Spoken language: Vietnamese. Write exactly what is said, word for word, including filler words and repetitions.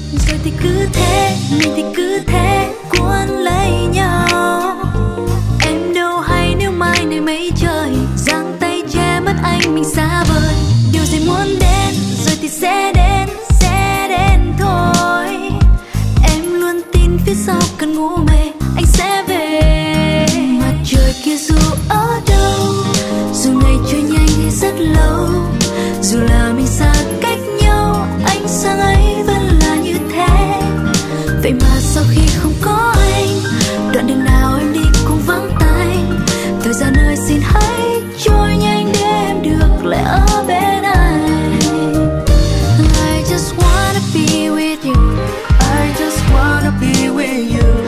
Rồi thì cứ thế, mình thì cứ thế cuốn lấy nhau. Em đâu hay nếu mai này mấy trời giang tay che mất anh mình xa vời. Điều gì muốn đến rồi thì sẽ đến, sẽ đến thôi. Em luôn tin phía sau cơn ngủ mê anh sẽ về. Mặt trời kia dù ở đâu, dù ngày trôi nhanh hay rất lâu, dù là mình xa cách nhau, ánh sáng ấy vẫn là như thế. Vậy mà sau khi không có anh, đoạn đường nào em đi cũng vắng tay. Thời gian ơi xin hãy trôi nhanh để em được lại ở bên anh. I just wanna be with you, I just wanna be with you.